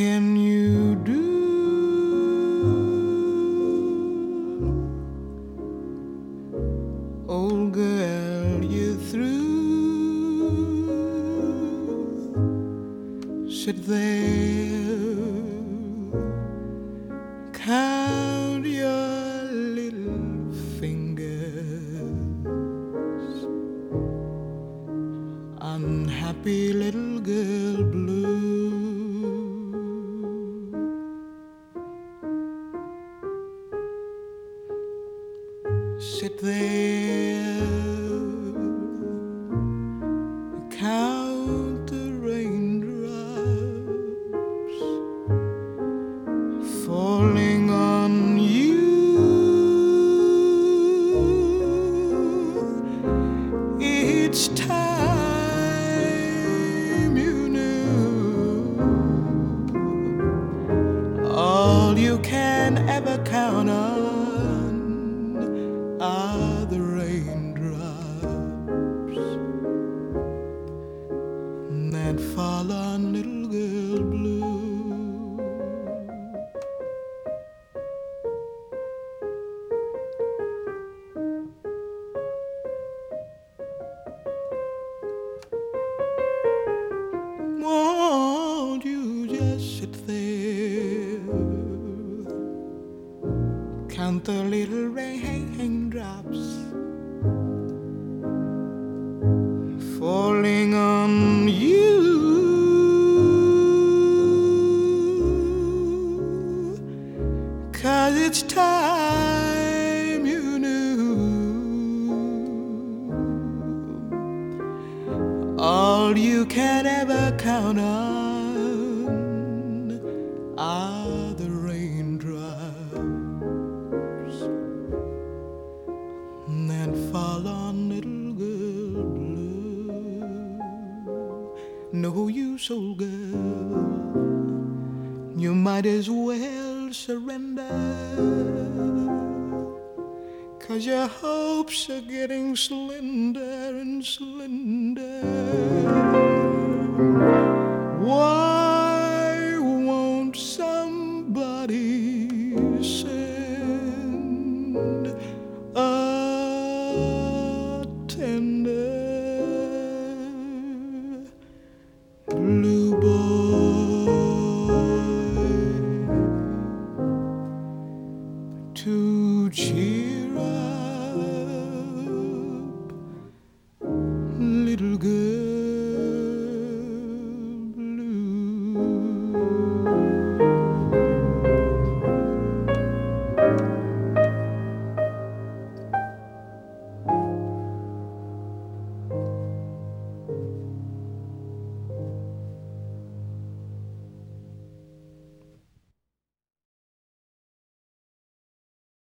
can you do? Old girl, you're through. Sit there, count your little fingers. Unhappy little girl blue. Sit there, count the raindrops falling on you. Each time you knew all you can ever count on are the raindrops that fall on little girl blue. Won't you just sit there, count the little raindrops falling on you. 'Cause it's time you knew all you can ever count on are the raindrops that fall on little girl blue. No use, old girl, you might as well surrender, 'cause your hopes are getting slender and slender. Why